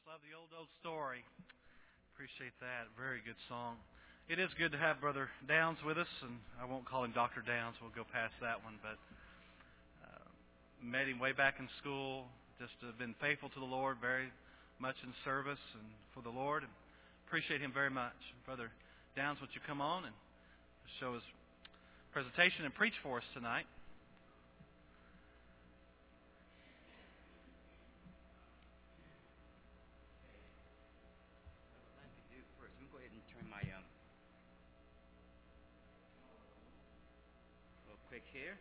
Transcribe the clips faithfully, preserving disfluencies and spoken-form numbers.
just love the old, old story. Appreciate that. Very good song. It is good to have Brother Downs with us, and I won't call him Doctor Downs. We'll go past that one. But uh, met him way back in school. Just uh, been faithful to the Lord, very much in service and for the Lord. And appreciate him very much. Brother Downs, would you come on and show his presentation and preach for us tonight? Here.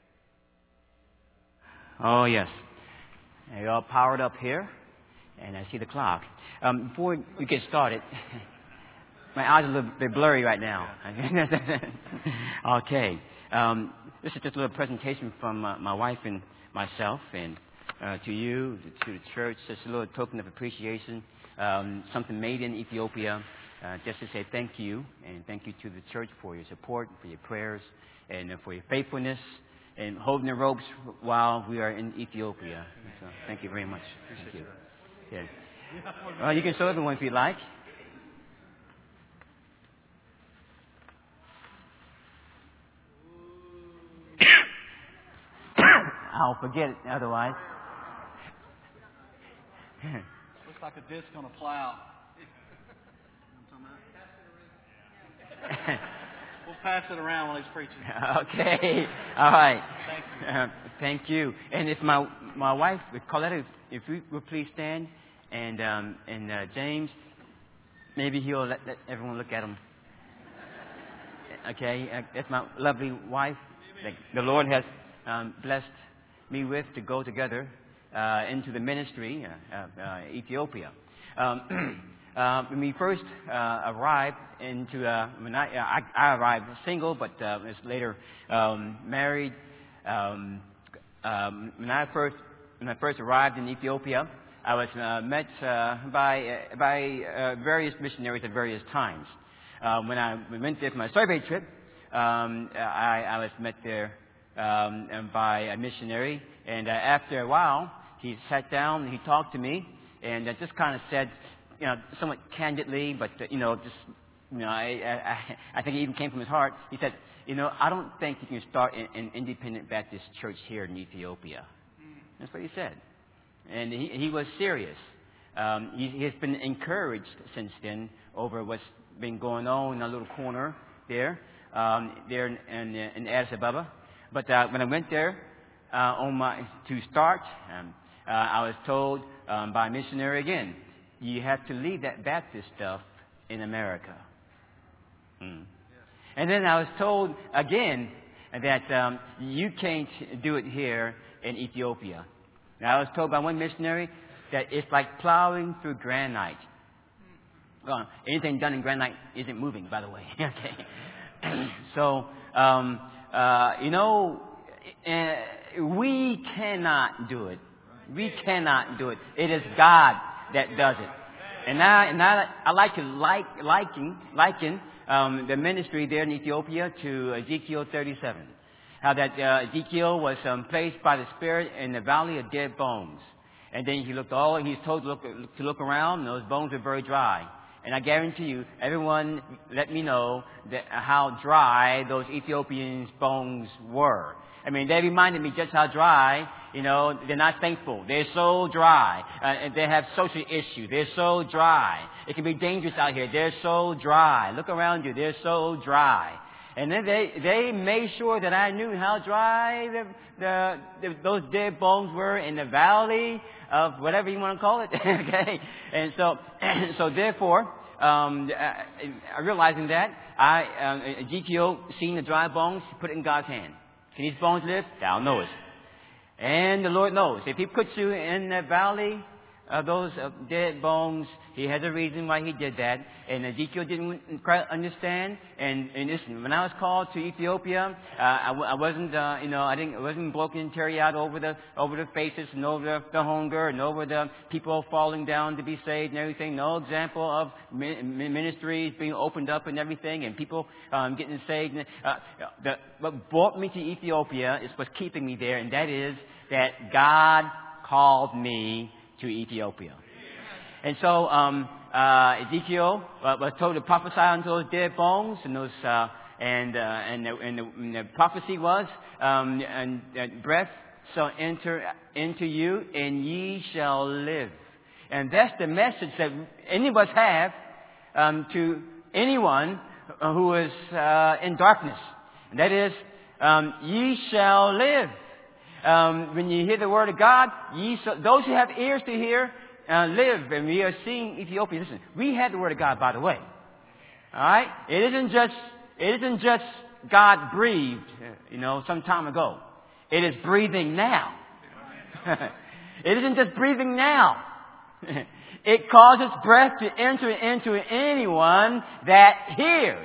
Oh, yes. You're all powered up here, and I see the clock. Um, before we get started, my eyes are a little bit blurry right now. Okay. Um, this is just a little presentation from uh, my wife and myself, and uh, to you, to the church, just a little token of appreciation, um, something made in Ethiopia, uh, just to say thank you, and thank you to the church for your support, for your prayers, and for your faithfulness and holding the ropes while we are in Ethiopia. So, thank you very much. Thank you. Yeah. Well, you can show everyone if you like. I'll forget it otherwise. Looks like a disc on a plow. We'll pass it around while he's preaching. Okay. All right. Thank you. Uh, thank you. And if my my wife, Coletta, if, if you would please stand, and um, and uh, James, maybe he'll let, let everyone look at him. Okay. Uh, that's my lovely wife that the Lord has um, blessed me with to go together uh, into the ministry of uh, uh, Ethiopia. Um, Uh, when we first uh, arrived into, uh, when I, I, I arrived single, but uh, was later um, married. Um, um, when I first when I first arrived in Ethiopia, I was uh, met uh, by uh, by uh, various missionaries at various times. Uh, when I went there for my survey trip, um, I, I was met there um, by a missionary, and uh, after a while, he sat down and he talked to me, and uh, just kind of said, you know, somewhat candidly, but, uh, you know, just, you know, I, I, I think it even came from his heart. He said, you know, I don't think you can start an, an independent Baptist church here in Ethiopia. That's what he said. And he, he was serious. Um, he, he has been encouraged since then over what's been going on in a little corner there, um, there in, in, in Addis Ababa. But uh, when I went there uh, on my, to start, um, uh, I was told um, by a missionary again, you have to leave that Baptist stuff in America. Hmm. Yes. And then I was told again that um, you can't do it here in Ethiopia. Now, I was told by one missionary that it's like plowing through granite. Well, anything done in granite isn't moving, by the way. Okay. So, um, uh, you know, uh, we cannot do it. We cannot do it. It is God that does it. And I, and I, I like to like, liken, liken um, the ministry there in Ethiopia to Ezekiel thirty-seven. How that uh, Ezekiel was um, placed by the Spirit in the valley of dead bones. And then he looked all, he's told to look, to look around, and those bones are very dry. And I guarantee you, everyone let me know that how dry those Ethiopians' bones were. I mean, they reminded me just how dry, you know, they're not thankful. They're so dry. Uh, and they have social issues. They're so dry. It can be dangerous out here. They're so dry. Look around you. They're so dry. And then they, they made sure that I knew how dry the, the, the, those dead bones were in the valley of whatever you want to call it. Okay. And so, so therefore, um, uh, realizing that, I, um, Ezekiel, seeing the dry bones, put it in God's hand. Can these bones live? Thou knowest. And the Lord knows. If He puts you in the valley of those uh, dead bones, He has a reason why He did that. And Ezekiel didn't quite understand. And, and listen, when I was called to Ethiopia, uh, I, w- I wasn't, uh, you know, I didn't, I wasn't broken teary out over the over the faces and over the, the hunger and over the people falling down to be saved and everything. No example of mi- ministries being opened up and everything, and people um, getting saved. Uh, the, what brought me to Ethiopia is what's keeping me there, and that is that God called me to Ethiopia. and so um, uh, Ezekiel uh, was told to prophesy unto those dead bones, and those uh, and uh, and, the, and, the, and the prophecy was um, and, and breath shall enter into you, and ye shall live. And that's the message that any of us have um, to anyone who is uh, in darkness. And that is, um, ye shall live. Um, when you hear the word of God, ye shall, those who have ears to hear, uh, live. And we are seeing Ethiopia. Listen, we had the word of God, by the way. All right? It isn't just, it isn't just God breathed, you know, some time ago. It is breathing now. It isn't just breathing now. It causes breath to enter into anyone that hears.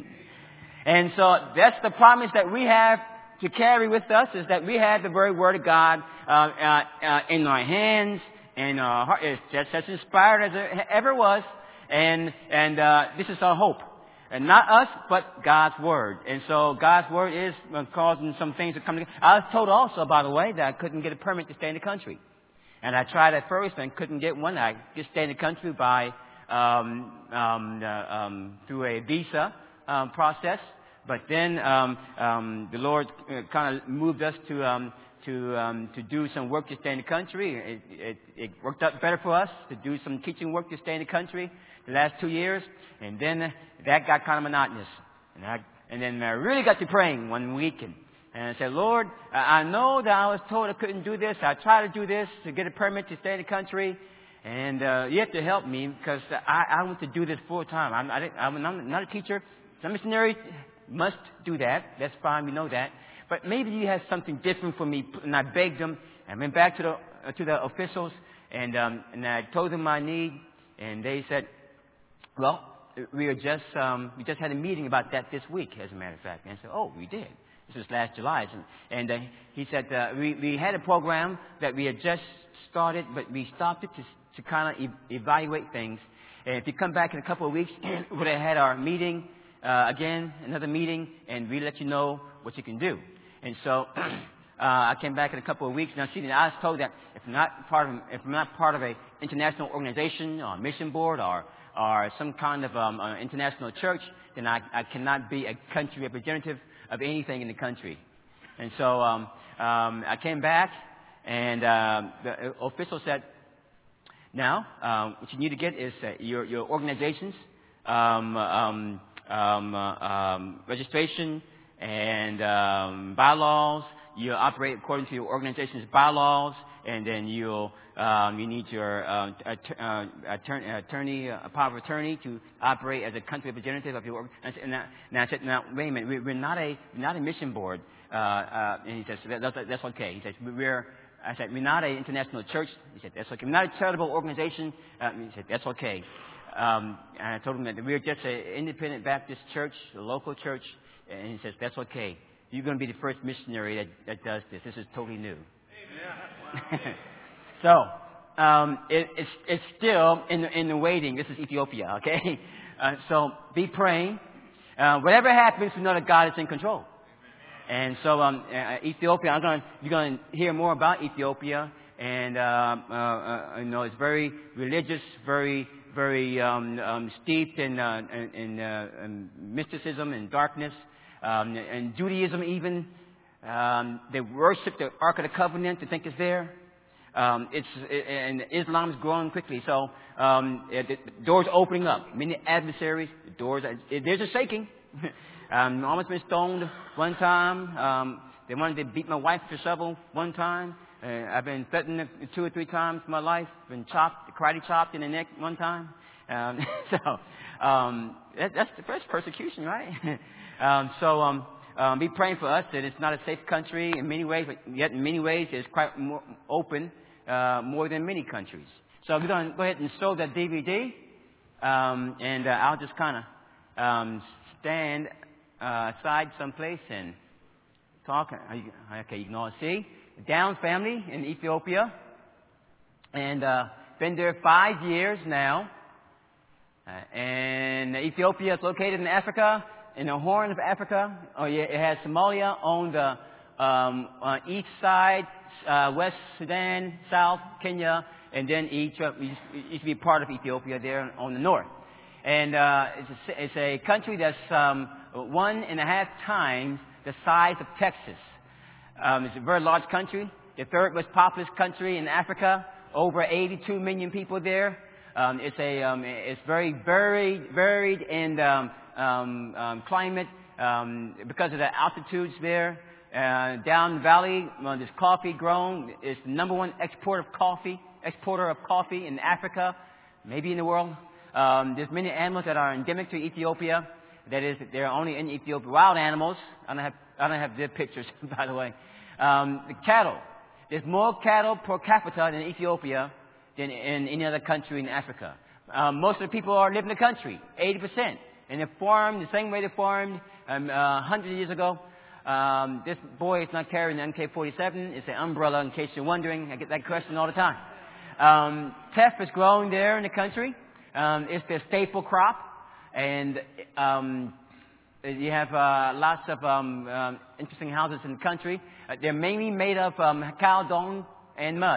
And so that's the promise that we have to carry with us, is that we have the very Word of God uh, uh, uh, in our hands and our heart. It's just as inspired as it ever was. And, and uh, this is our hope. And not us, but God's Word. And so God's Word is causing some things to come together. I was told also, by the way, that I couldn't get a permit to stay in the country. And I tried at first and couldn't get one. I just stayed in the country by um, um, uh, um, through a visa um, process. But then um, um, the Lord uh, kind of moved us to um, to um, to do some work to stay in the country. It, it, it worked out better for us to do some teaching work to stay in the country the last two years. And then that got kind of monotonous. And, I, and then I really got to praying one week and. And I said, Lord, I know that I was told I couldn't do this. I tried to do this to get a permit to stay in the country. And uh, you have to help me because I, I want to do this full time. I'm, I, I'm not a teacher. Some missionaries must do that. That's fine. We know that. But maybe you have something different for me. And I begged them. I went back to the, uh, to the officials and, um, and I told them my need. And they said, well, we are just, um, we just had a meeting about that this week, as a matter of fact. And I said, oh, we did. This was last July. And uh, he said, uh, we, we had a program that we had just started, but we stopped it to, to kind of e- evaluate things. And if you come back in a couple of weeks, we would have had our meeting uh, again, another meeting, and we let you know what you can do. And so uh, I came back in a couple of weeks. Now, see, I was told that if I'm not part of, if I'm not part of an international organization or mission board or or some kind of um, uh, international church, then I, I cannot be a country representative of anything in the country. And so um, um, I came back, and uh, the official said, now, um, what you need to get is uh, your, your organization's um, um, um, uh, um, registration and um, bylaws. You operate according to your organization's bylaws, and then you'll um, you need your uh, att- uh, attorney, attorney uh, power of attorney to operate as a country representative of your organization. And, I- and I said, now wait a minute, we, we're not a we're not a mission board. Uh, uh, and he says, that's, that's okay. He says, we're I said, we're not an international church. He said, that's okay. We're not a charitable organization. Uh, he said, that's okay. Um, and I told him that we're just an independent Baptist church, a local church. And he says, that's okay. You're going to be the first missionary that, that does this. This is totally new. so, um, it, it's, it's still in the, in the waiting. This is Ethiopia, okay? Uh, so, be praying. Uh, whatever happens, we know that God is in control. And so, um, uh, Ethiopia, I'm going, you're going to hear more about Ethiopia. And, uh, uh, uh, you know, it's very religious, very, very um, um, steeped in, uh, in, in, uh, in mysticism and darkness. Um, and Judaism even, um, they worship the Ark of the Covenant. They think it's there. Um, it's it, and Islam is growing quickly. So um, it, the doors opening up. Many adversaries. The doors. Are, it, there's a shaking. um, almost been stoned one time. Um, they wanted to beat my wife for shovel one time. Uh, I've been threatened two or three times in my life. Been chopped, karate chopped in the neck one time. Um, so um, that, that's the first persecution, right? Um, so um, um, be praying for us that it's not a safe country in many ways, but yet in many ways it's quite more open, uh, more than many countries. So we're going to go ahead and show that D V D, um, and uh, I'll just kind of um, stand uh, aside someplace and talk. Okay, you can all see the Downs family in Ethiopia, and uh, been there five years now. Uh, and Ethiopia is located in Africa. In the Horn of Africa. Oh, yeah, it has Somalia on the um, on east side, uh, West Sudan, South Kenya, and then Egypt used to be part of Ethiopia there on the north. And uh, it's, a, it's a country that's um, one and a half times the size of Texas. Um, it's a very large country, the third most populous country in Africa, over eighty-two million people there. Um, it's a um, it's very varied, varied in um, um, um, climate um, because of the altitudes there. Uh, down the valley, well, there's coffee grown. It's the number one exporter of coffee, exporter of coffee in Africa, maybe in the world. Um, there's many animals that are endemic to Ethiopia. That is, they're only in Ethiopia. Wild animals. I don't have I don't have their pictures, by the way. Um, the cattle. There's more cattle per capita in Ethiopia than in any other country in Africa. Um, most of the people are live in the country, eighty percent, and they're farmed the same way they farmed um, uh, one hundred years ago. Um, this boy is not carrying an M K forty-seven. It's an umbrella, in case you're wondering. I get that question all the time. Um, teff is growing there in the country. Um, it's their staple crop, and um, you have uh, lots of um, um, interesting houses in the country. Uh, they're mainly made of um, cow dung and mud,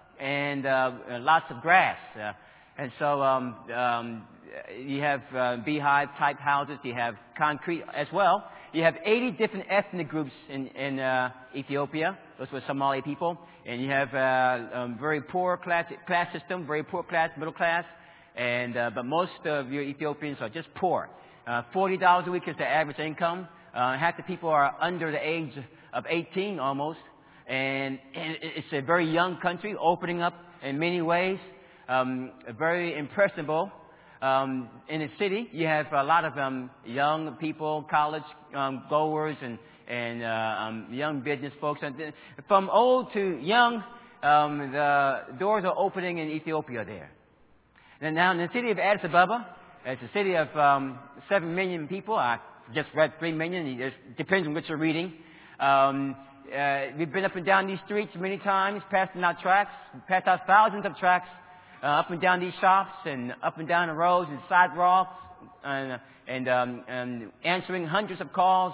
and uh, lots of grass. Uh, and so um, um, you have uh, beehive-type houses. You have concrete as well. You have eighty different ethnic groups in, in uh, Ethiopia. Those were Somali people. And you have uh, um, very poor class, class system, very poor class, middle class. And uh, but most of your Ethiopians are just poor. Uh, Forty dollars a week is the average income. Uh, half the people are under the age of eighteen almost, and, and it's a very young country, opening up in many ways. Um, very impressionable. Um, in the city, you have a lot of um, young people, college um, goers, and and uh, um, young business folks. And from old to young, um, the doors are opening in Ethiopia there. And now in the city of Addis Ababa, it's a city of um, seven million people. I just read three million. It depends on what you're reading. Um, uh, we've been up and down these streets many times, passing out tracts, passed out thousands of tracts uh, up and down these shops and up and down the roads and sidewalks, and, and, um, and answering hundreds of calls.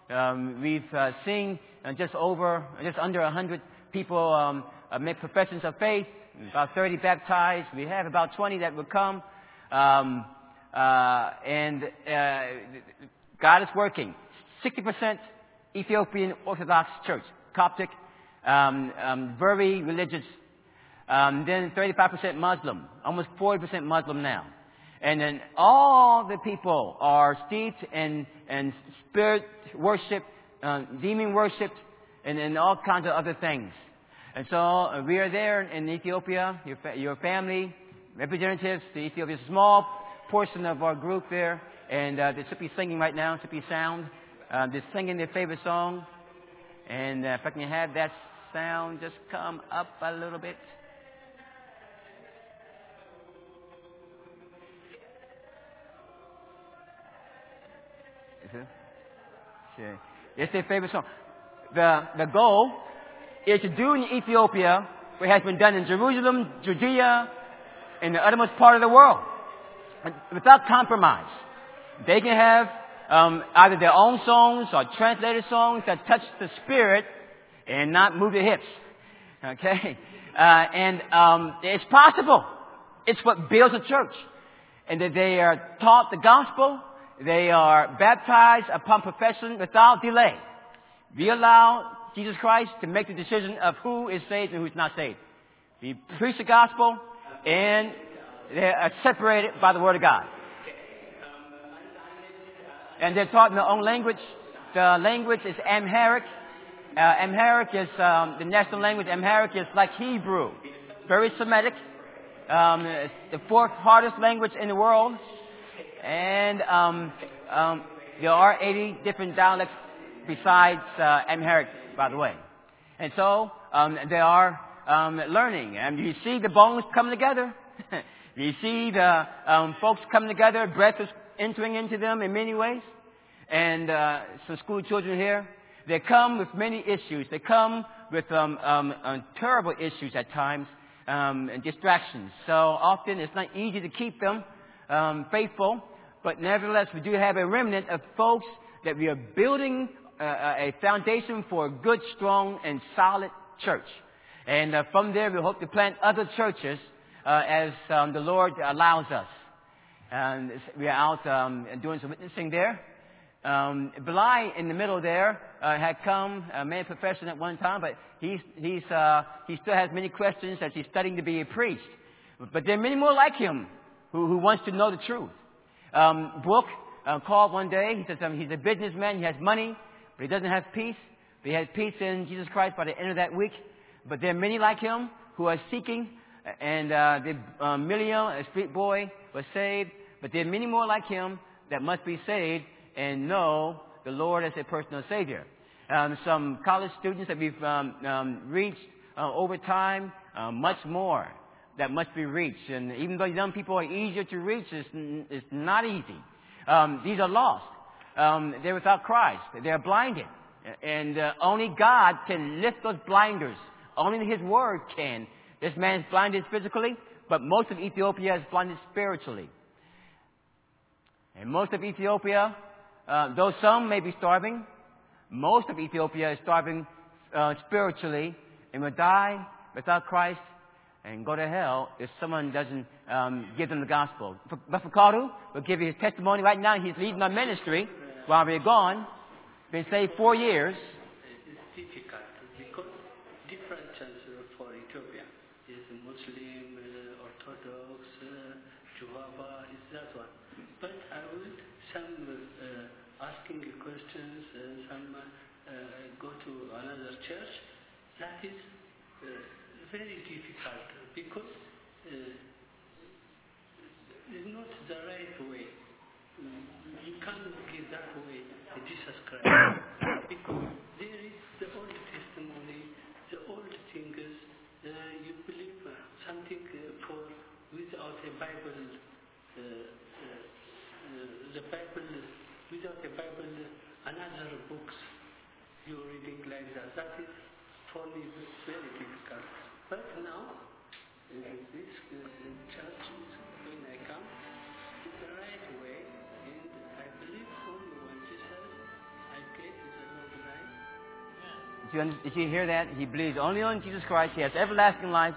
Um, we've uh, seen uh, just over, just under a hundred people um, uh, make professions of faith. About thirty baptized. We have about twenty that will come. Um, uh, and uh, God is working. sixty percent Ethiopian Orthodox Church, Coptic, um, um, very religious. Um, then thirty-five percent Muslim, almost forty percent Muslim now. And then all the people are steeped in, in spirit worship, uh, demon worship, and, and all kinds of other things. And so uh, we are there in Ethiopia, your, fa- your family, representatives, the Ethiopia, a small portion of our group there, and uh, they should be singing right now, should be sound. Uh, they're singing their favorite song. And uh, if I can have that sound just come up a little bit. Is it? Sure. It's their favorite song. The, the goal is to do in Ethiopia what has been done in Jerusalem, Judea, and the uttermost part of the world, without compromise. They can have um, either their own songs or translated songs that touch the spirit and not move the hips. Okay? Uh, and um, it's possible. It's what builds a church. And that they are taught the gospel. They are baptized upon profession without delay. We allow Jesus Christ to make the decision of who is saved and who's not saved. We preach the gospel, and they are separated by the Word of God. And they're taught in their own language. The language is Amharic. Uh, Amharic is um, the national language. Amharic is like Hebrew, very Semitic. Um, it's the fourth hardest language in the world. And um, um, there are eighty different dialects besides uh, Amharic, by the way. And so um, they are um, learning. And you see the bones coming together. You see the um, folks coming together. Breath is entering into them in many ways. And uh, some school children here, they come with many issues. They come with um, um, uh, terrible issues at times um, and distractions. So often it's not easy to keep them um, faithful. But nevertheless, we do have a remnant of folks that we are building uh, a foundation for a good, strong, and solid church. And uh, from there, we hope to plant other churches uh, as um, the Lord allows us. And we are out um, doing some witnessing there. Um, Belai in the middle there uh, had come, a man profession at one time, but he's, he's, uh, he still has many questions as he's studying to be a priest. But there are many more like him who, who wants to know the truth. Um, Brooke uh, called one day. He says um, he's a businessman. He has money, but he doesn't have peace. But he has peace in Jesus Christ by the end of that week. But there are many like him who are seeking. And uh, the uh, Million, a street boy, was saved. But there are many more like him that must be saved and know the Lord as a personal Savior. Um, some college students that we've um, um, reached uh, over time, uh, much more that must be reached. And even though young people are easier to reach, it's, it's not easy. Um, these are lost. Um, they're without Christ. They're blinded. And uh, only God can lift those blinders. Only His Word can. This man's blinded physically, but most of Ethiopia is blinded spiritually. And most of Ethiopia, uh, though some may be starving, most of Ethiopia is starving uh, spiritually and will die without Christ and go to hell if someone doesn't um, give them the gospel. But Fakadu will give you his testimony. Right now he's leading our ministry while we're gone. Been saved four years. It's difficult because different churches for Ethiopia is Muslim, uh, Orthodox, uh, Jehovah, is that one. But I would some uh, asking questions, uh, some uh, go to another church. That is uh, very difficult because uh, it's not the right way. You can't give that way to Jesus Christ because there is the old testimony, the old things. Uh, you believe uh, something uh, for without a Bible. Uh, uh, uh, the Bible without a Bible, another books you reading like that. That is for me very difficult. But now, in this uh, church, when I come, it's the right way, and I believe only when Jesus, I get is a long life. Did you, under- did you hear that? He believes only on Jesus Christ. He has everlasting life.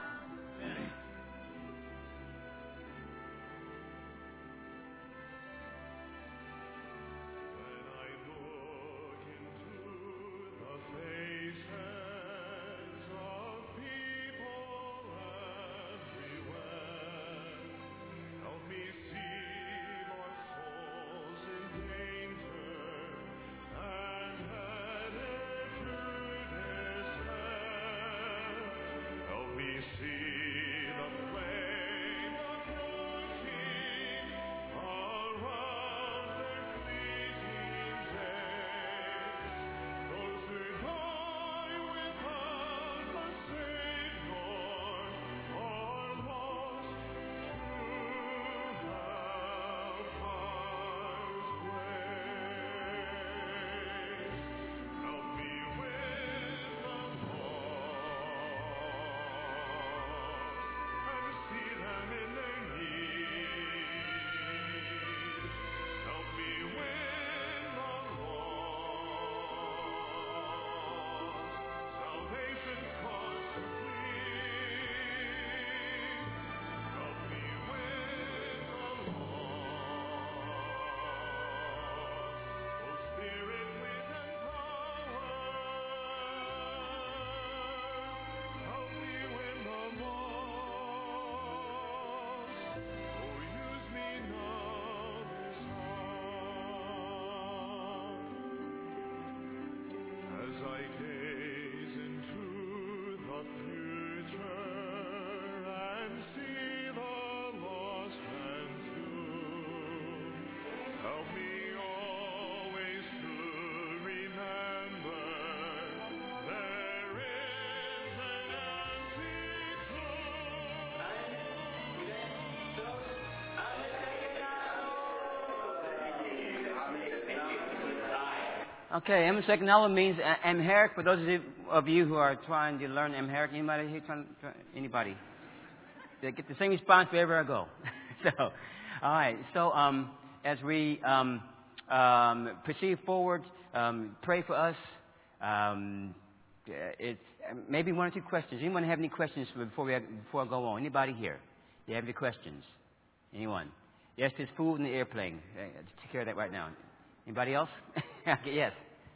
Okay, Amharic means uh, Amharic. For those of you, of you who are trying to learn Amharic, anybody here trying, try, anybody? They get the same response wherever I go. so, all right. So, um, as we um, um, proceed forward, um, pray for us. Um, it's maybe one or two questions. Anyone have any questions before we before I go on? Anybody here? Do you have any questions? Anyone? Yes, there's food in the airplane. Take care of that right now. Anybody else? Yes.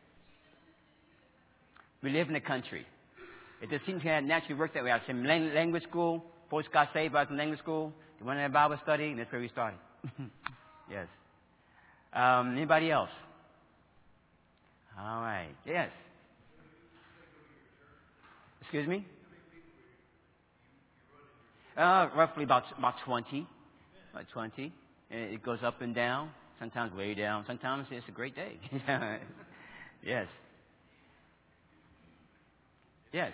We live in a country. It just seems to naturally work that way. I was in language school. Post got saved. I was in language school. We went to Bible study, and that's where we started. Yes. Um, anybody else? All right. Yes. Excuse me? Uh, roughly about about twenty. About twenty. And it goes up and down. Sometimes way down. Sometimes it's a great day. Yes. Yes.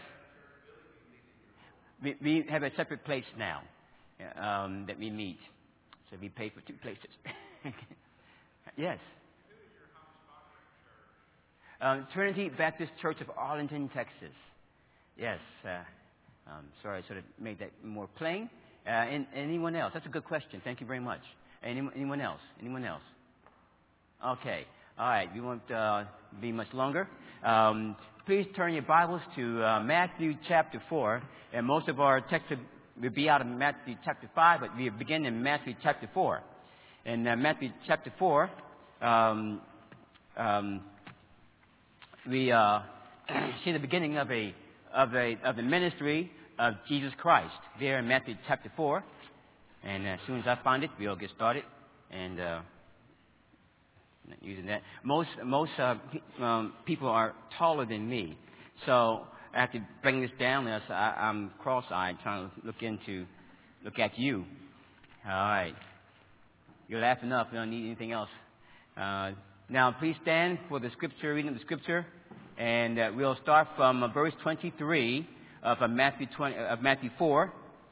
We, we have a separate place now um, that we meet. So we pay for two places. Yes. Um, Trinity Baptist Church of Arlington, Texas. Yes. Uh, um, sorry, I sort of made that more plain. Uh, and, anyone else? That's a good question. Thank you very much. Any, anyone else? Anyone else? Okay. All right. We won't uh, be much longer. Um, please turn your Bibles to uh, Matthew chapter four. And most of our text will be out of Matthew chapter five, but we begin in Matthew chapter four. In uh, Matthew chapter four, um, um, we uh, see the beginning of a of a of the ministry of Jesus Christ there in Matthew chapter four. And as soon as I find it, we'll get started. And uh, not using that. Most most uh, pe- um, people are taller than me, so I have to bring this down. As I, I'm cross-eyed, trying to look into look at you. All right, you're laughing enough. We don't need anything else. Uh, now, please stand for the scripture reading of the scripture, and uh, we'll start from uh, verse twenty-three of uh, Matthew twenty of Matthew four.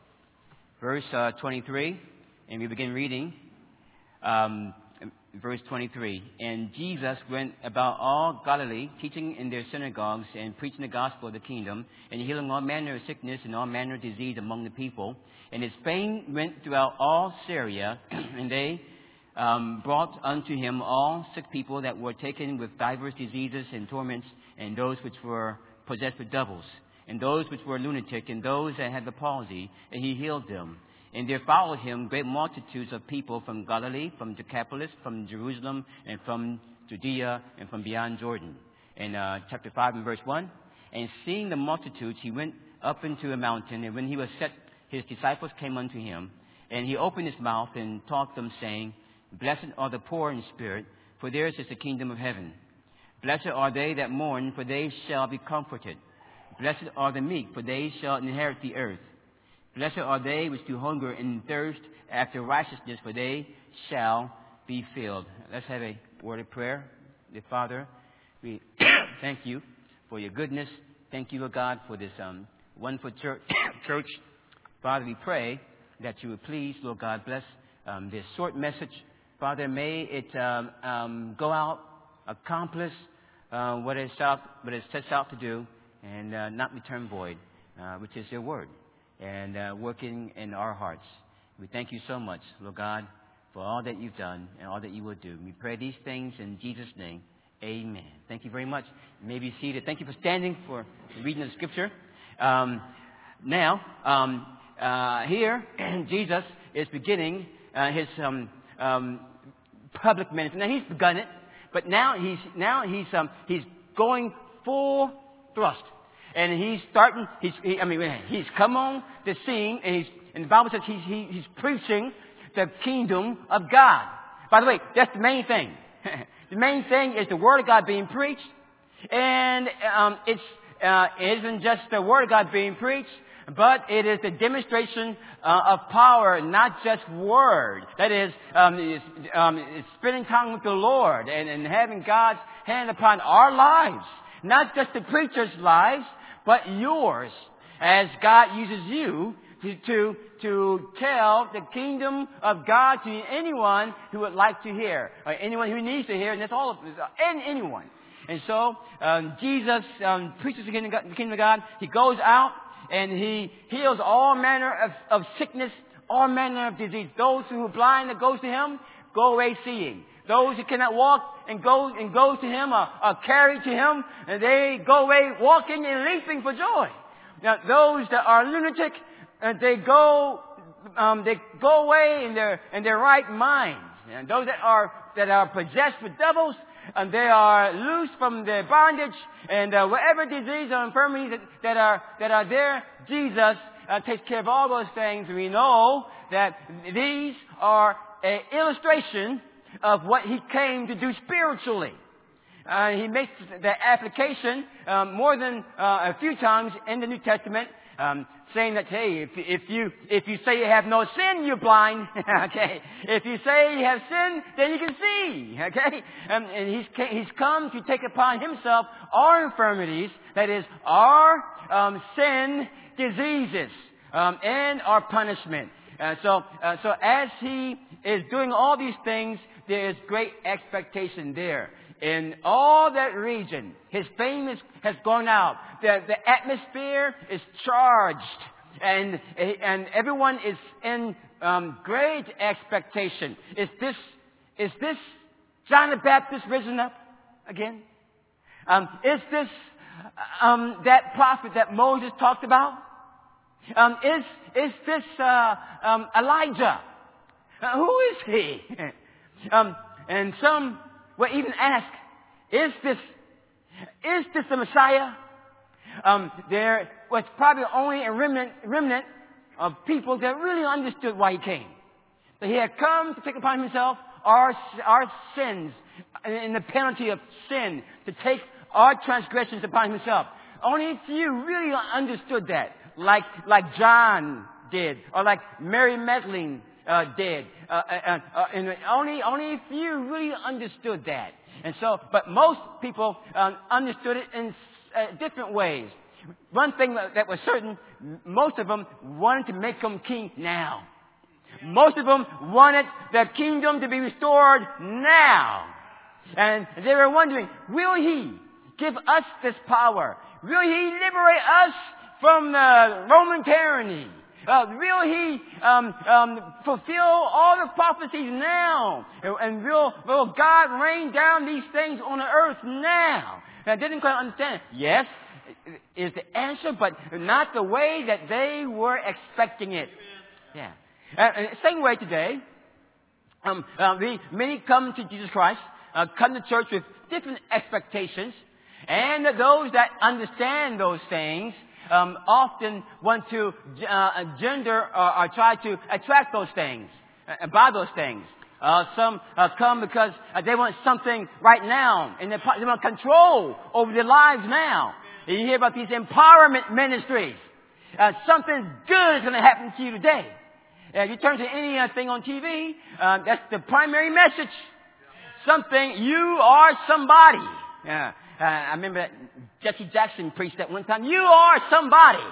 Verse uh, twenty-three, and we begin reading um, verse twenty-three. And Jesus went about all Galilee, teaching in their synagogues and preaching the gospel of the kingdom, and healing all manner of sickness and all manner of disease among the people. And his fame went throughout all Syria, and they um, brought unto him all sick people that were taken with divers diseases and torments, and those which were possessed with devils, and those which were lunatic, and those that had the palsy, and he healed them. And there followed him great multitudes of people from Galilee, from Decapolis, from Jerusalem, and from Judea, and from beyond Jordan. In uh, chapter five and verse one, and seeing the multitudes, he went up into a mountain, and when he was set, his disciples came unto him, and he opened his mouth and taught them, saying, Blessed are the poor in spirit, for theirs is the kingdom of heaven. Blessed are they that mourn, for they shall be comforted. Blessed are the meek, for they shall inherit the earth. Blessed are they which do hunger and thirst after righteousness, for they shall be filled. Let's have a word of prayer. Dear Father, we thank you for your goodness. Thank you, Lord God, for this um, wonderful church. church. Father, we pray that you would please, Lord God, bless um, this short message. Father, may it um, um, go out, accomplish uh, what it out, what it sets out to do, and uh, not return void, uh, which is your word, and uh, working in our hearts. We thank you so much, Lord God, for all that you've done and all that you will do. We pray these things in Jesus' name. Amen. Thank you very much. You may be seated. Thank you for standing for the reading of the scripture. Um, now, um, uh, here, Jesus is beginning uh, his um, um, public ministry. Now, he's begun it, but now he's now he's um, he's going full thrust, and he's starting. He's he, I mean, he's come on the scene, and he's and the Bible says he's he, he's preaching the kingdom of God. By the way, that's the main thing. The main thing is the word of God being preached, and um, it's uh, it isn't just the word of God being preached, but it is the demonstration uh, of power, not just word. That is, um, it's, um, it's spending time with the Lord and, and having God's hand upon our lives. Not just the preacher's lives, but yours, as God uses you to, to, to tell the kingdom of God to anyone who would like to hear, or anyone who needs to hear, and that's all of us, and anyone. And so, um, Jesus um, preaches the kingdom, the kingdom of God. He goes out and he heals all manner of, of sickness, all manner of disease. Those who are blind that goes to him, go away seeing. those who cannot walk and go and go to him are, are carried to him, and they go away walking and leaping for joy. Now, those that are lunatic, uh, they go um, they go away in their in their right minds. And those that are that are possessed with devils, and they are loose from their bondage, and uh, whatever disease or infirmities that, that are that are there, Jesus uh, takes care of all those things. We know that these are an illustration of what he came to do spiritually. Uh, he makes the application um, more than uh, a few times in the New Testament, um, saying that, hey, if, if you if you say you have no sin, you're blind. Okay, if you say you have sin, then you can see. Okay, um, and he's he's come to take upon himself our infirmities, that is, our um, sin, diseases, um, and our punishment. Uh, so, uh, so as he is doing all these things, there is great expectation there. In all that region, his fame is, has gone out. The, the atmosphere is charged, and and everyone is in um, great expectation. Is this is this John the Baptist risen up again? Um, is this um, that prophet that Moses talked about? Um, is is this uh, um, Elijah? Uh, who is he? um, and some will even ask, is this is this the Messiah? Um, there was probably only a remnant remnant of people that really understood why he came. That he had come to take upon himself our our sins and the penalty of sin, to take our transgressions upon himself. Only a few really understood that. Like, like John did, or like Mary Magdalene uh, did, uh, uh, uh, and only only a few really understood that. And so, but most people um, understood it in uh, different ways. One thing that was certain: most of them wanted to make him king now. Most of them wanted the kingdom to be restored now, and they were wondering: will he give us this power? Will he liberate us from the Roman tyranny? Uh, will he um, um, fulfill all the prophecies now? And will, will God rain down these things on the earth now? And I didn't quite understand. Yes, is the answer, but not the way that they were expecting it. Yeah. And same way today, um, uh, we, many come to Jesus Christ, uh, come to church with different expectations, and those that understand those things Um, often want to uh, gender or, or try to attract those things, uh, buy those things. Uh, some uh, come because uh, they want something right now, and they, they want control over their lives now. And you hear about these empowerment ministries. Uh, something good is going to happen to you today. Uh, if you turn to anything on T V, uh, that's the primary message. Something, you are somebody. Yeah. Uh, I remember that Jesse Jackson preached that one time. You are somebody.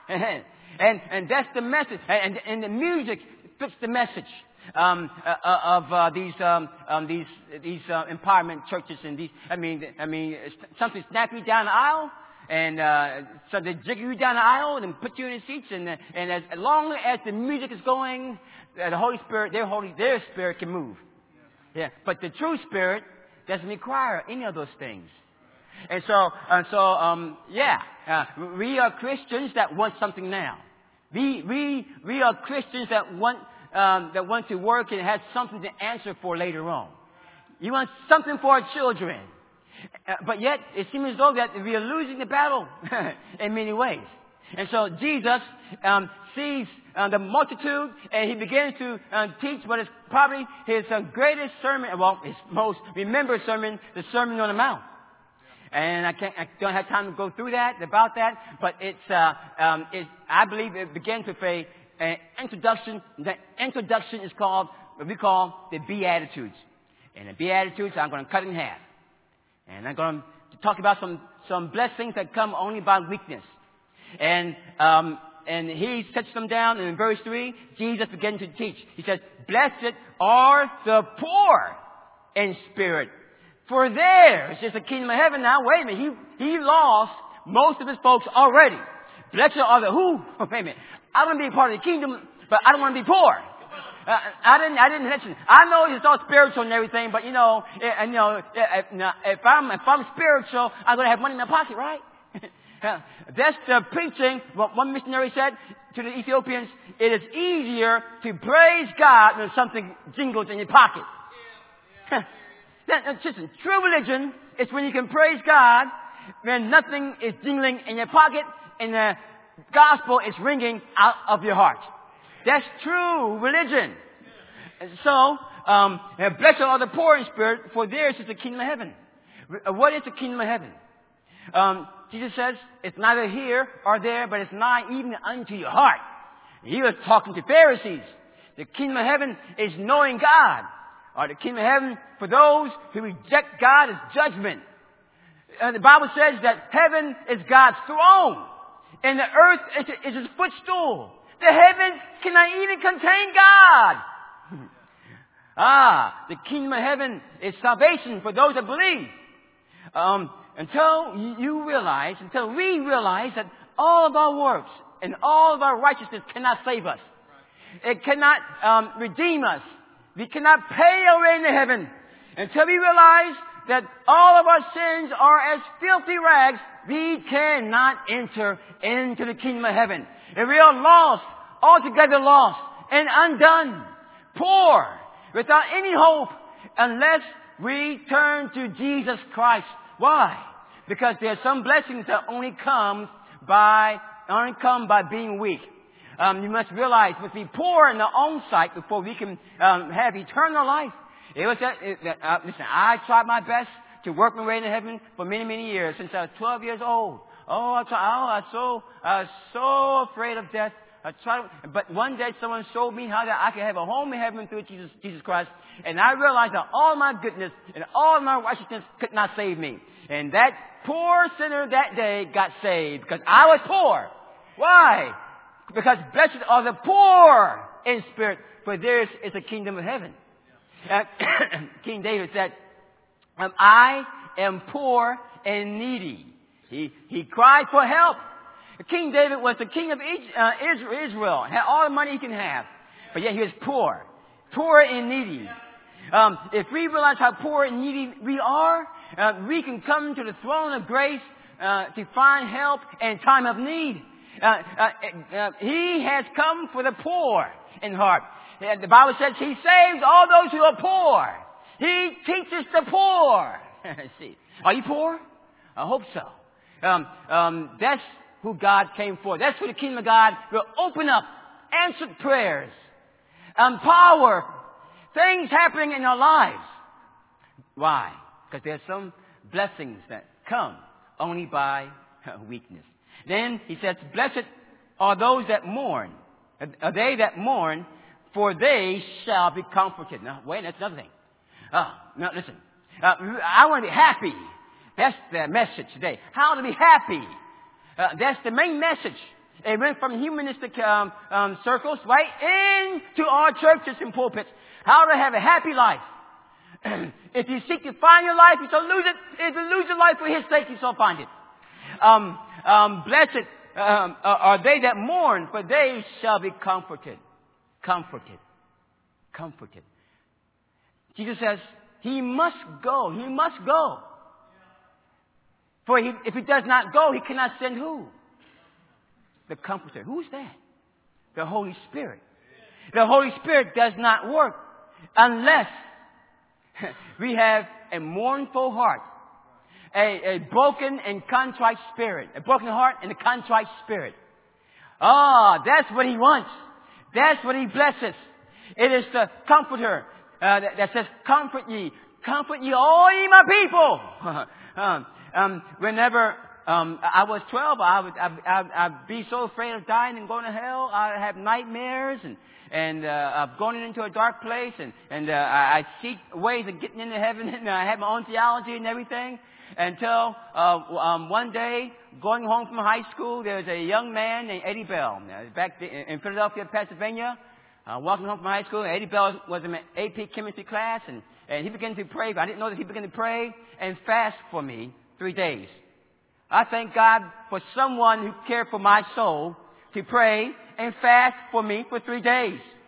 and and that's the message. And, and the music fits the message um, uh, of uh, these um, um, these these uh, empowerment churches. And these, I mean, I mean, something snap you down the aisle, and uh, so they jiggle you down the aisle and put you in the seats. And uh, and as long as the music is going, uh, the Holy Spirit, their Holy, their Spirit can move. Yeah, but the true Spirit doesn't require any of those things. And so, and so, um, yeah, uh, we are Christians that want something now. We, we, we are Christians that want, um, that want to work and have something to answer for later on. You want something for our children. Uh, but yet, it seems as though that we are losing the battle in many ways. And so Jesus um, sees uh, the multitude, and he begins to uh, teach what is probably his uh, greatest sermon, well, his most remembered sermon, the Sermon on the Mount. And I can't, I don't have time to go through that, about that, but it's, uh, um, it, I believe it begins with a, an introduction. The introduction is called, what we call the Beatitudes. And the Beatitudes, I'm going to cut in half. And I'm going to talk about some, some blessings that come only by weakness. And, um, and he sets them down, and in verse three, Jesus begins to teach. He says, blessed are the poor in spirit, for theirs is the kingdom of heaven. Now, wait a minute. He, he lost most of his folks already. Blessed are the who? Wait a minute. I want to be a part of the kingdom, but I don't want to be poor. Uh, I didn't, I didn't mention. I know it's all spiritual and everything, but you know, and you know, if, if I'm, if I'm spiritual, I'm going to have money in my pocket, right? That's the preaching. What one missionary said to the Ethiopians: it is easier to praise God than something jingles in your pocket. That, listen, true religion is when you can praise God when nothing is jingling in your pocket and the gospel is ringing out of your heart. That's true religion. And so, um, blessed are the poor in spirit, for theirs is the kingdom of heaven. What is the kingdom of heaven? Um, Jesus says it's neither here or there, but it's nigh even unto your heart. He was talking to Pharisees. The kingdom of heaven is knowing God. Or the kingdom of heaven for those who reject God is judgment. And the Bible says that heaven is God's throne, and the earth is His footstool. The heavens cannot even contain God. ah, the kingdom of heaven is salvation for those that believe. Um, until you realize, until we realize that all of our works and all of our righteousness cannot save us. It cannot um, redeem us. We cannot pay our way into heaven until we realize that all of our sins are as filthy rags. We cannot enter into the kingdom of heaven. And we are lost, altogether lost and undone, poor, without any hope, unless we turn to Jesus Christ. Why? Because there are some blessings that only come by only come by being weak. Um, you must realize, we must be poor in our own sight before we can um, have eternal life. It was that, it, that uh, listen, I tried my best to work my way into heaven for many, many years, since I was twelve years old. Oh, I, tried, oh, I, was so, I was so afraid of death. I tried, but one day someone showed me how that I could have a home in heaven through Jesus, Jesus Christ. And I realized that all my goodness and all my righteousness could not save me. And that poor sinner that day got saved because I was poor. Why? Because blessed are the poor in spirit, for theirs is the kingdom of heaven. Uh, King David said, um, I am poor and needy. He, he cried for help. King David was the king of uh, Israel, had all the money he can have, but yet he was poor, poor and needy. Um, if we realize how poor and needy we are, uh, we can come to the throne of grace uh, to find help in time of need. Uh, uh, uh, he has come for the poor in heart. Uh, the Bible says He saves all those who are poor. He teaches the poor. See, are you poor? I hope so. Um, um, that's who God came for. That's who the kingdom of God will open up, answered prayers, empower, things happening in our lives. Why? Because there are some blessings that come only by weakness. Then he says, blessed are those that mourn. Are they that mourn, for they shall be comforted. Now, wait, that's another thing. Oh, now listen. Uh, I want to be happy. That's the message today. How to be happy. Uh, that's the main message. It went from humanistic um, um, circles right into our churches and pulpits. How to have a happy life. If you seek to find your life, you shall lose it. If you lose your life for His sake, you shall find it. Um, um, blessed um, are they that mourn, for they shall be comforted. Comforted. Comforted. Jesus says, He must go. He must go. For he, if He does not go, He cannot send who? The Comforter. Who's that? The Holy Spirit. The Holy Spirit does not work unless we have a mournful heart, a, a broken and contrite spirit, a broken heart and a contrite spirit. Ah, oh, that's what He wants. That's what He blesses. It is the Comforter uh, that, that says, "Comfort ye, comfort ye, all ye my people." um, um, whenever um, I was twelve, I would I, I, I'd be so afraid of dying and going to hell. I'd have nightmares and. And uh, I've gone into a dark place, and, and uh, I, I seek ways of getting into heaven, and I have my own theology and everything. Until uh, um, one day, going home from high school, there was a young man named Eddie Bell. Back in Philadelphia, Pennsylvania, uh, walking home from high school, Eddie Bell was in my A P chemistry class, and, and he began to pray. I didn't know that he began to pray and fast for me three days. I thank God for someone who cared for my soul to pray and fast for me for three days.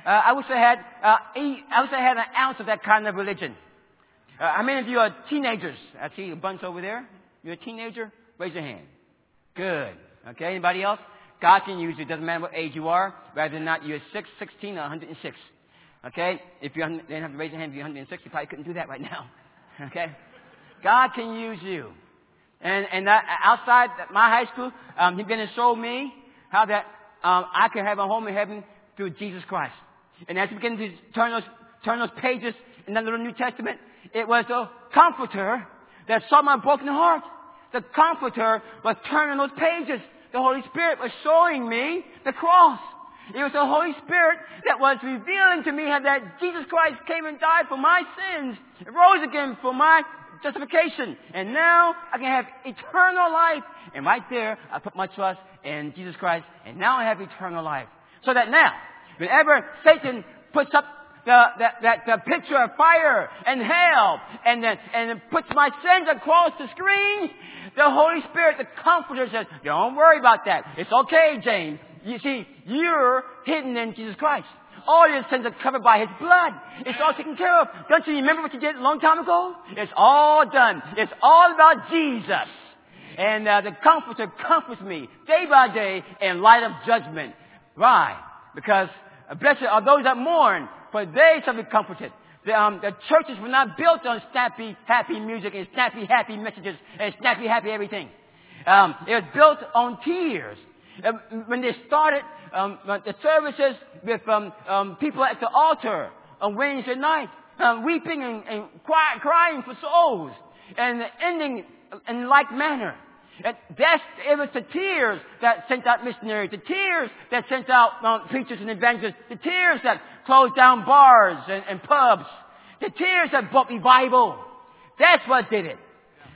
uh, I wish I had, uh, I wish I had an ounce of that kind of religion. Uh, how many of you are teenagers? I see a bunch over there. You're a teenager? Raise your hand. Good. Okay, anybody else? God can use you. It doesn't matter what age you are. Whether or not you're six, sixteen, or one hundred six. Okay? If you didn't have to raise your hand if you're one hundred six, you probably couldn't do that right now. Okay? God can use you. And, and that, outside my high school, um, He's going to show me how that um, I can have a home in heaven through Jesus Christ. And as we begin to turn those, turn those pages in that little New Testament, it was the Comforter that saw my broken heart. The Comforter was turning those pages. The Holy Spirit was showing me the cross. It was the Holy Spirit that was revealing to me how that Jesus Christ came and died for my sins, rose again for my justification, and now I can have eternal life. And right there, I put my trust in Jesus Christ, and now I have eternal life. So that now, whenever Satan puts up the, the, that, the picture of fire and hell, and then, and puts my sins across the screen, the Holy Spirit, the Comforter, says, don't worry about that. It's okay, James. You see, you're hidden in Jesus Christ. All your sins are covered by His blood. It's all taken care of. Don't you remember what you did a long time ago? It's all done. It's all about Jesus. And uh, the Comforter comforts me day by day in light of judgment. Why? Because uh, blessed are those that mourn, for they shall be comforted. The, um, the churches were not built on snappy, happy music and snappy, happy messages and snappy, happy everything. Um, it was built on tears. Uh, when they started um, the services with um, um, people at the altar on Wednesday night, um, weeping and, and cry, crying for souls, and ending in like manner. And that's, it was the tears that sent out missionaries, the tears that sent out um, preachers and evangelists, the tears that closed down bars and, and pubs, the tears that brought revival. That's what did it.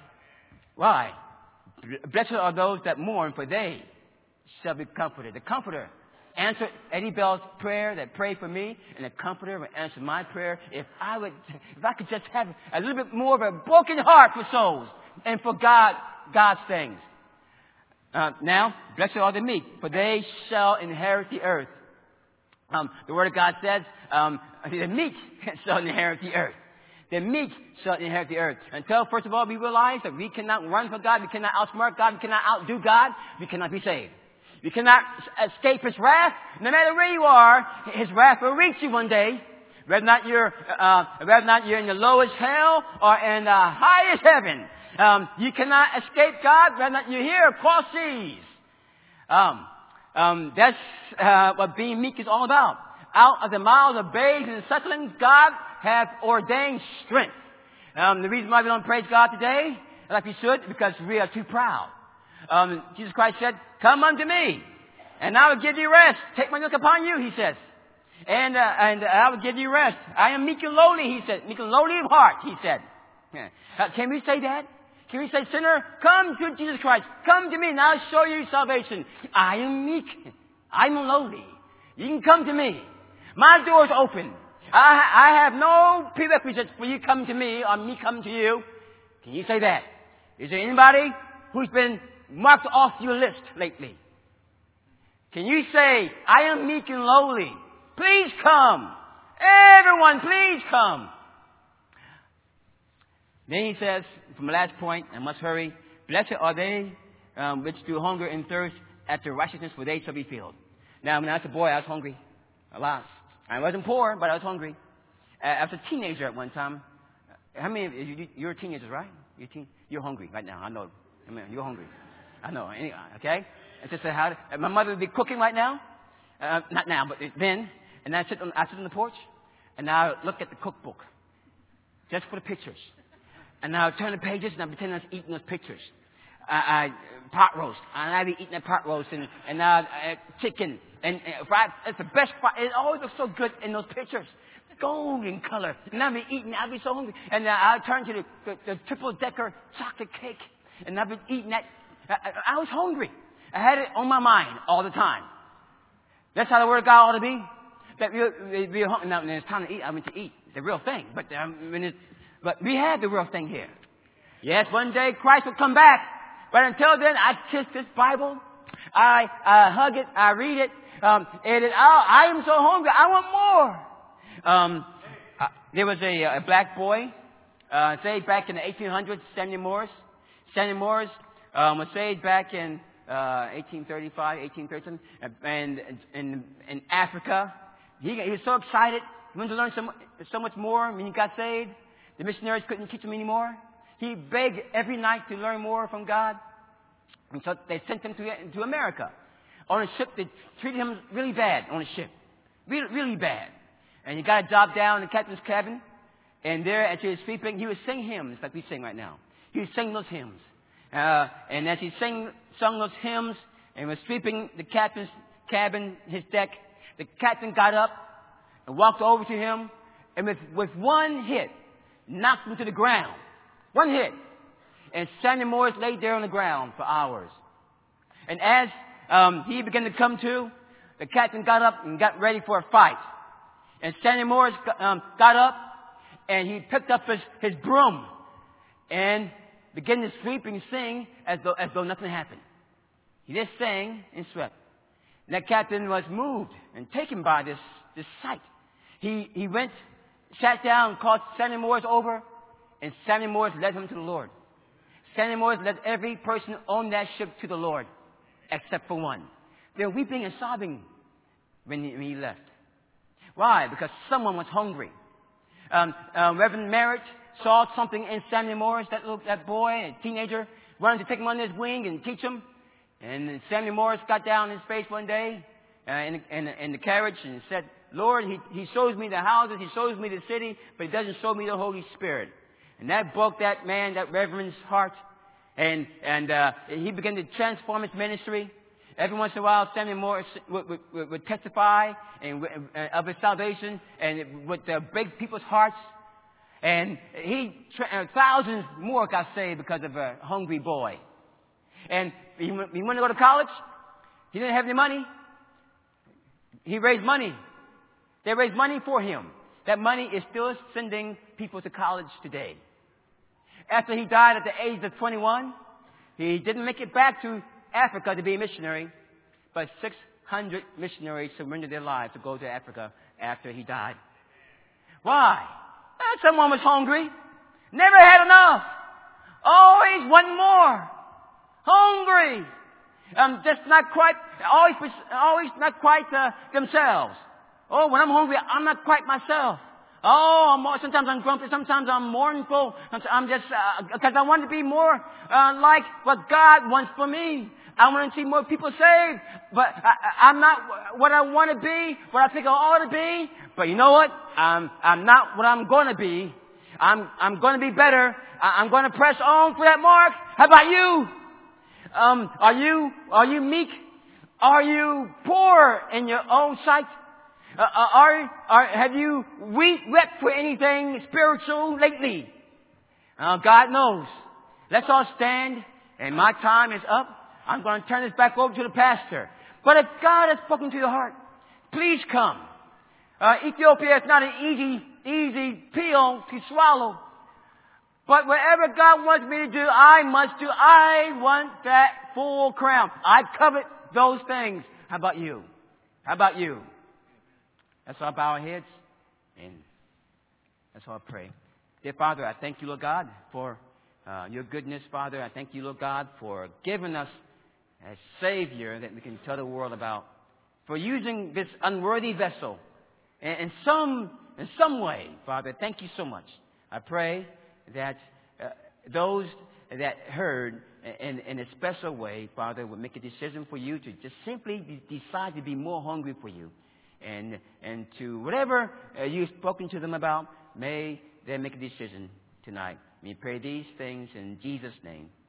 Why? Blessed are those that mourn, for they shall be comforted. The Comforter answered Eddie Bell's prayer, that prayed for me, and the Comforter would answer my prayer if I would, if I could just have a little bit more of a broken heart for souls and for God, God's things. Uh, now, blessed are the meek, for they shall inherit the earth. Um, the Word of God says, um, the meek shall inherit the earth. The meek shall inherit the earth. Until, first of all, we realize that we cannot run for God, we cannot outsmart God, we cannot outdo God, we cannot be saved. You cannot escape His wrath. No matter where you are, His wrath will reach you one day. Whether or not you're, uh, whether or not you're in the lowest hell or in the highest heaven, um, you cannot escape God. Whether or not you're here across seas. Um, um, that's uh, what being meek is all about. Out of the mouths of babes and sucklings, God hath ordained strength. Um, the reason why we don't praise God today, like we should, because we are too proud. Um, Jesus Christ said, come unto me, and I will give you rest. Take my yoke upon you, He says. And, uh, and I will give you rest. I am meek and lowly, He said. Meek and lowly of heart, He said. Yeah. Uh, can we say that? Can we say, sinner, come to Jesus Christ. Come to me, and I'll show you salvation. I am meek. I am lowly. You can come to me. My door is open. I, I have no prerequisites for you come to me or me come to you. Can you say that? Is there anybody who's been marked off your list lately? Can you say, I am meek and lowly. Please come. Everyone, please come. Then he says, from the last point, I must hurry, blessed are they um, which do hunger and thirst after righteousness, for they shall be filled. Now, when I was a boy, I was hungry a lot. I wasn't poor, but I was hungry. Uh, I was a teenager at one time. How many of you, you're teenagers, right? You're, teen, you're hungry right now. I know. I mean, you're hungry. I know. Anyway, okay? It's just how my mother would be cooking right now. Uh, not now, but then. And I sit on, I sit on the porch, and I look at the cookbook, just for the pictures. And I turn the pages, and I pretend I was eating those pictures. I, I pot roast, and I be eating that pot roast, and and uh, uh, chicken, and uh, fried. It's the best. Fried, it always looks so good in those pictures, golden color. And I be eating. I be so hungry, and uh, I turn to the, the, the triple decker chocolate cake, and I've been eating that. I, I, I was hungry. I had it on my mind all the time. That's how the Word of God ought to be. That we we, we hungry. Now when it's time to eat, I mean to eat the real thing. But um, when it's, but we have the real thing here. Yes, one day Christ will come back. But until then, I kiss this Bible. I uh, hug it. I read it. um, and it, oh, I am so hungry. I want more. Um, uh, there was a, a black boy, uh, saved back in the eighteen hundreds, Samuel Morse. Samuel Morse um, was saved back in uh, eighteen thirty-five, eighteen thirty-seven, and in, in Africa. He, he was so excited. He wanted to learn so, so much more when he got saved. The missionaries couldn't teach him anymore. He begged every night to learn more from God. And so they sent him to, to America. On a ship, they treated him really bad on a ship. Really, really bad. And he got a job down in the captain's cabin. And there, as he was sleeping, he would sing hymns like we sing right now. He would sing those hymns. Uh, and as he sang, sung those hymns and was sweeping the captain's cabin, his deck, the captain got up and walked over to him and with, with one hit, knocked him to the ground. One hit. And Samuel Morse laid there on the ground for hours. And as um, he began to come to, the captain got up and got ready for a fight. And Samuel Morse um, got up and he picked up his, his broom and began to sweep and sing as though, as though nothing happened. He just sang and swept. And that captain was moved and taken by this, this sight. He, he went, sat down, called Samuel Morse over, and Samuel Morse led him to the Lord. Samuel Morse led every person on that ship to the Lord, except for one. They were weeping and sobbing when he, when he left. Why? Because someone was hungry. Um, uh, Reverend Merritt saw something in Samuel Morse, that little, that boy, a teenager, wanted to take him under his wing and teach him. And Samuel Morse got down in his face one day uh, in, in, in the carriage and said, Lord, he, he shows me the houses, he shows me the city, but he doesn't show me the Holy Spirit. And that broke that man, that reverend's heart. And, and uh, he began to transform his ministry. Every once in a while, Samuel Morse would, would, would testify and, uh, of his salvation and it would uh, break people's hearts. And he, uh, thousands more got saved because of a hungry boy. And he, went, he wanted to go to college. He didn't have any money. He raised money. They raised money for him. That money is still sending people to college today. After he died at the age of twenty-one, he didn't make it back to Africa to be a missionary, but six hundred missionaries surrendered their lives to go to Africa after he died. Why? Well, someone was hungry. Never had enough. Always want more. Hungry. Um, just not quite, always, always not quite uh, themselves. Oh, when I'm hungry, I'm not quite myself. Oh, I'm more, sometimes I'm grumpy, sometimes I'm mournful. I'm just, because uh, I want to be more uh, like what God wants for me. I want to see more people saved, but I, I'm not what I want to be, what I think I ought to be. But you know what? I'm, I'm not what I'm going to be. I'm, I'm going to be better. I, I'm going to press on for that mark. How about you? Um, are you, are you meek? Are you poor in your own sight? Uh, are, are, have you weep, wept for anything spiritual lately? Uh, God knows. Let's all stand, and my time is up. I'm going to turn this back over to the pastor. But if God has spoken to your heart, please come. Uh, Ethiopia is not an easy, easy pill to swallow. But whatever God wants me to do, I must do. I want that full crown. I covet those things. How about you? How about you? Let's all bow our heads and let's all pray. Dear Father, I thank you, Lord God, for uh, your goodness, Father. I thank you, Lord God, for giving us a Savior that we can tell the world about. For using this unworthy vessel in, in some in some way, Father. Thank you so much. I pray that uh, those that heard in, in a special way, Father, would make a decision for you to just simply de- decide to be more hungry for you. And and to whatever uh, you've spoken to them about, may they make a decision tonight. We pray these things in Jesus' name.